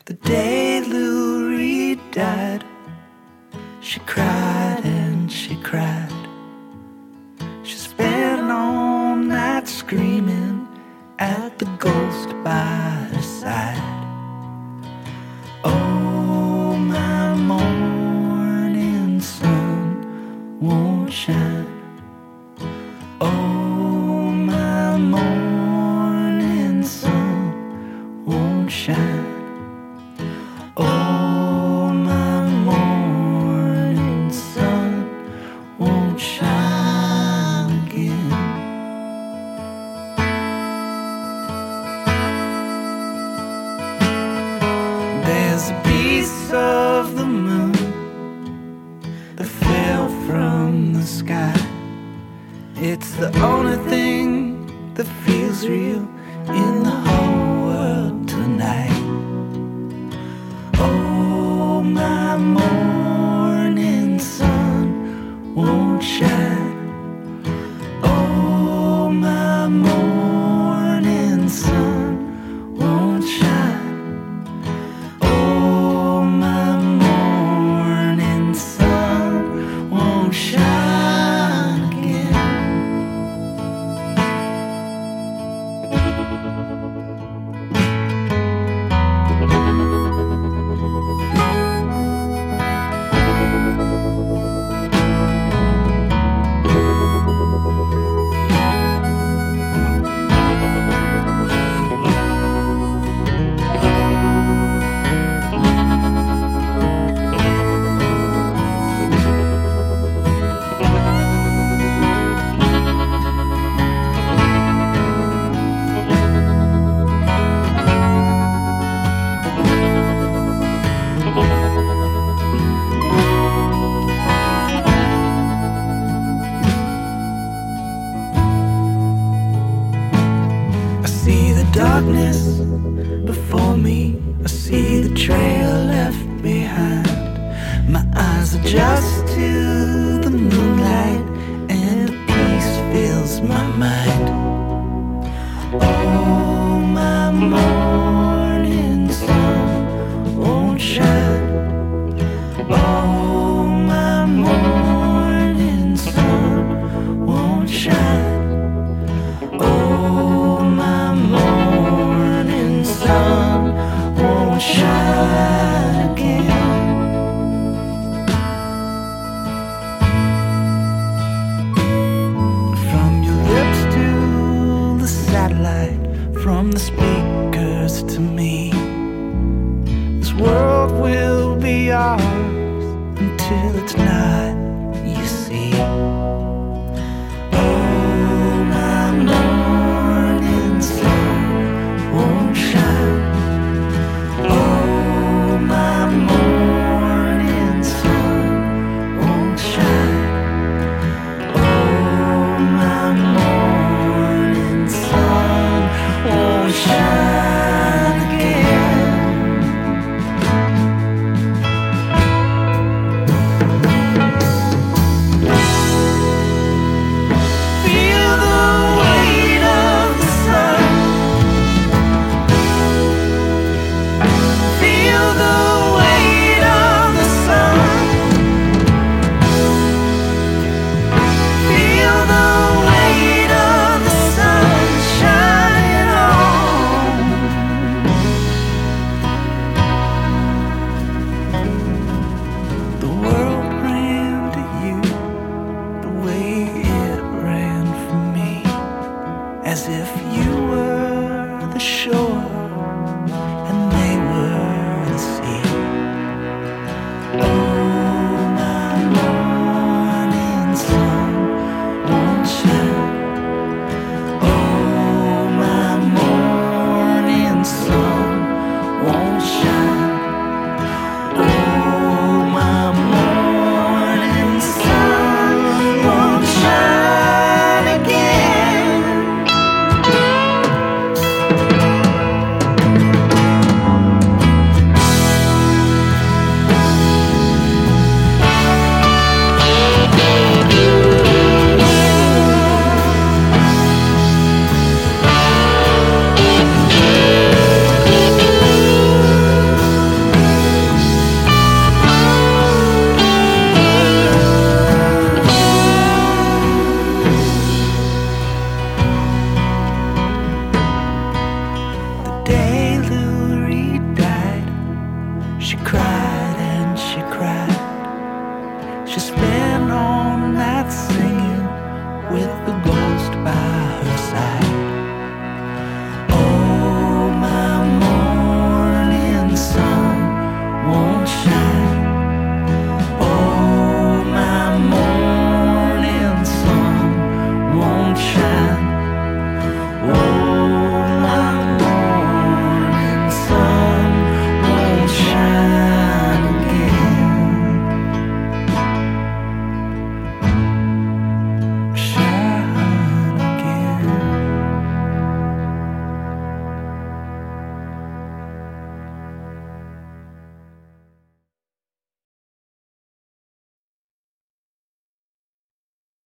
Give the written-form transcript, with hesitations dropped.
The day Lou Reed died, she cried and she cried. She spent all night screaming at the ghost by her side. Oh, my morning sun won't shine. Oh, my morning sun won't shine. Oh, my morning sun won't shine again. There's a piece of the moon that fell from the sky. It's the only thing that feels real in the whole world tonight. Oh, my morning sun won't shine. Oh, my morning sun won't shine. Oh, my morning sun won't shine again. I see the darkness before me, I see the trail left behind. My eyes adjust to the moonlight and a peace fills my mind. Oh, my morning sun won't shine. Oh, my morning sun won't shine. Oh, my morning sun won't shine again. From your lips to the satellite, from the speakers to me, this world will be ours until it's not.